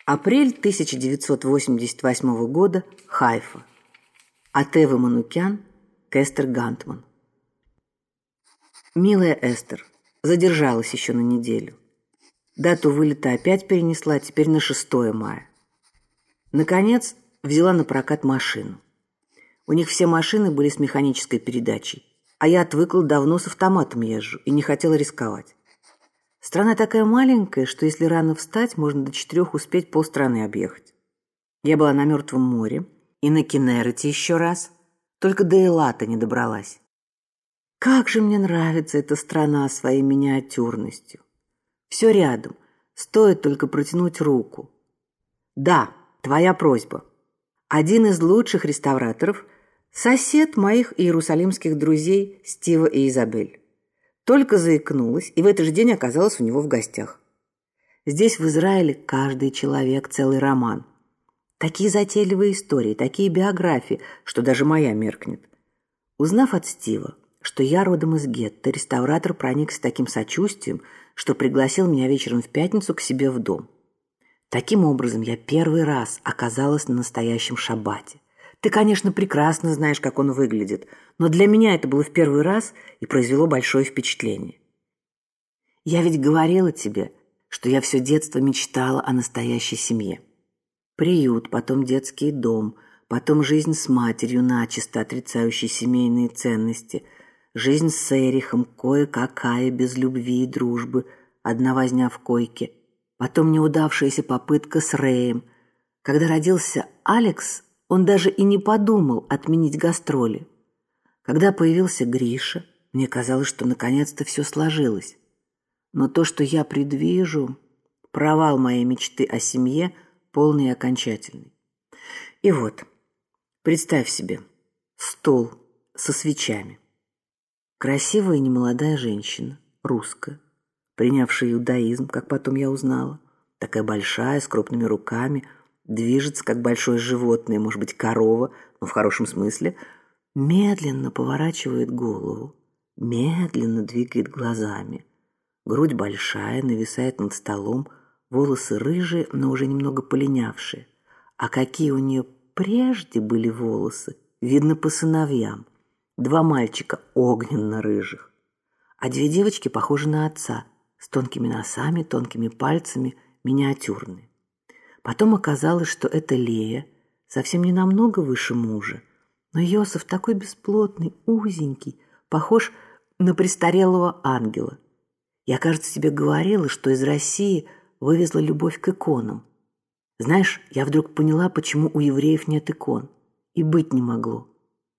Апрель 1988 года. Хайфа. От Эвы Манукян к Эстер Гантман. Милая Эстер, задержалась еще на неделю. Дату вылета опять перенесла, теперь на 6 мая. Наконец, взяла на прокат машину. У них все машины были с механической передачей, а я отвыкла давно с автоматом езжу и не хотела рисковать. Страна такая маленькая, что если рано встать, можно до 4 успеть полстраны объехать. Я была на Мертвом море и на Кеннерете еще раз, только до Элата не добралась. Как же мне нравится эта страна своей миниатюрностью. Все рядом, стоит только протянуть руку. Да, твоя просьба. Один из лучших реставраторов – сосед моих иерусалимских друзей Стива и Изабель. Только заикнулась, и в этот же день оказалась у него в гостях. Здесь, в Израиле, каждый человек – целый роман. Такие затейливые истории, такие биографии, что даже моя меркнет. Узнав от Стива, что я родом из гетто, реставратор проникся таким сочувствием, что пригласил меня вечером в пятницу к себе в дом. Таким образом, я первый раз оказалась на настоящем шаббате. Ты, конечно, прекрасно знаешь, как он выглядит, но для меня это было в первый раз и произвело большое впечатление. Я ведь говорила тебе, что я все детство мечтала о настоящей семье. Приют, потом детский дом, потом жизнь с матерью, начисто отрицающей семейные ценности, жизнь с Эрихом, кое-какая, без любви и дружбы, одна возня в койке, потом неудавшаяся попытка с Рэем. Когда родился Алекс, он даже и не подумал отменить гастроли. Когда появился Гриша, мне казалось, что наконец-то все сложилось. Но то, что я предвижу, провал моей мечты о семье, полный и окончательный. И вот, представь себе, стол со свечами. Красивая немолодая женщина, русская, принявшая иудаизм, как потом я узнала, такая большая, с крупными руками, движется, как большое животное, может быть, корова, но в хорошем смысле, медленно поворачивает голову, медленно двигает глазами. Грудь большая, нависает над столом, волосы рыжие, но уже немного полинявшие. А какие у нее прежде были волосы, видно по сыновьям. 2 мальчика огненно-рыжих, а 2 девочки похожи на отца, с тонкими носами, тонкими пальцами, миниатюрные. Потом оказалось, что это Лея, совсем не намного выше мужа, но Йосеф такой бесплотный, узенький, похож на престарелого ангела. Я, кажется, тебе говорила, что из России вывезла любовь к иконам. Знаешь, я вдруг поняла, почему у евреев нет икон. И быть не могло.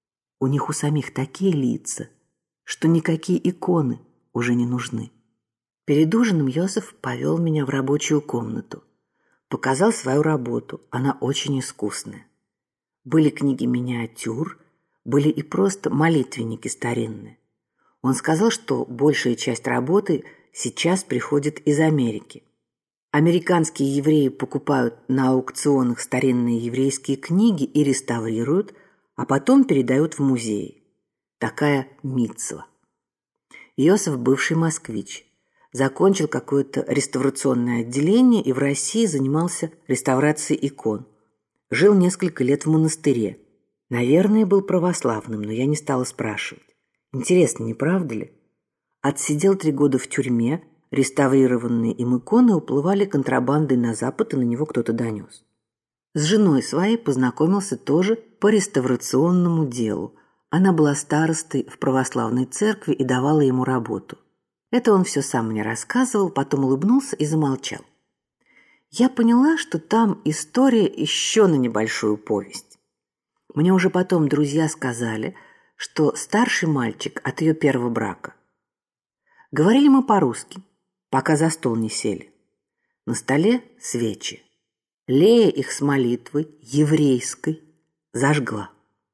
У них у самих такие лица, что никакие иконы уже не нужны. Перед ужином Йосеф повел меня в рабочую комнату. Показал свою работу, она очень искусная. Были книги миниатюр, были и просто молитвенники старинные. Он сказал, что большая часть работы сейчас приходит из Америки. Американские евреи покупают на аукционах старинные еврейские книги и реставрируют, а потом передают в музеи. Такая мицва. Йосеф бывший москвич. Закончил какое-то реставрационное отделение и в России занимался реставрацией икон. Жил несколько лет в монастыре. Наверное, был православным, но я не стала спрашивать. Интересно, не правда ли? Отсидел 3 года в тюрьме, реставрированные им иконы уплывали контрабандой на Запад, и на него кто-то донес. С женой своей познакомился тоже по реставрационному делу. Она была старостой в православной церкви и давала ему работу. Это он все сам мне рассказывал, потом улыбнулся и замолчал. Я поняла, что там история еще на небольшую повесть. Мне уже потом друзья сказали, что старший мальчик от ее первого брака. Говорили мы по-русски, пока за стол не сели. На столе свечи. Лея их с молитвой, еврейской, зажгла.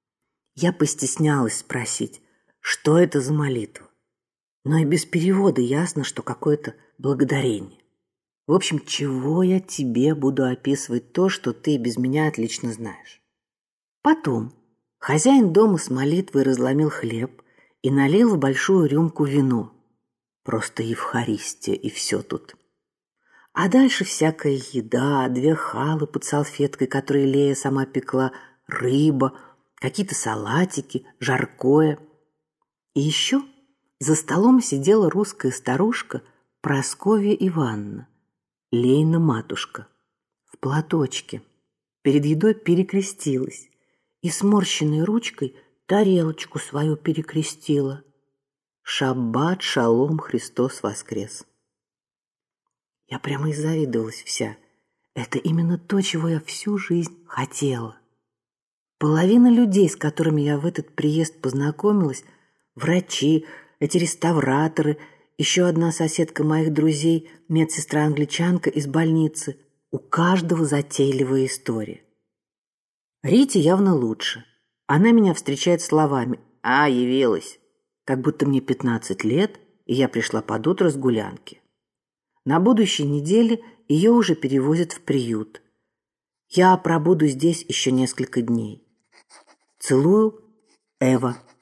Я постеснялась спросить, что это за молитва. Но и без перевода ясно, что какое-то благодарение. В общем, чего я тебе буду описывать то, что ты без меня отлично знаешь. Потом хозяин дома с молитвой разломил хлеб и налил в большую рюмку вино. Просто Евхаристия, и все тут. А дальше всякая еда, 2 халы под салфеткой, которые Лея сама пекла, рыба, какие-то салатики, жаркое. И еще за столом сидела русская старушка Прасковья Ивановна, Лейна матушка, в платочке. Перед едой перекрестилась и сморщенной ручкой тарелочку свою перекрестила. Шаббат шалом, Христос воскрес. Я прямо и завидовалась вся. Это именно то, чего я всю жизнь хотела. Половина людей, с которыми я в этот приезд познакомилась, врачи, эти реставраторы, еще одна соседка моих друзей, медсестра-англичанка из больницы, у каждого затейливая история. Рите явно лучше. Она меня встречает словами «А, явилась», как будто мне 15 лет, и я пришла под утро с гулянки. На будущей неделе ее уже перевозят в приют. Я пробуду здесь еще несколько дней. Целую, Эва.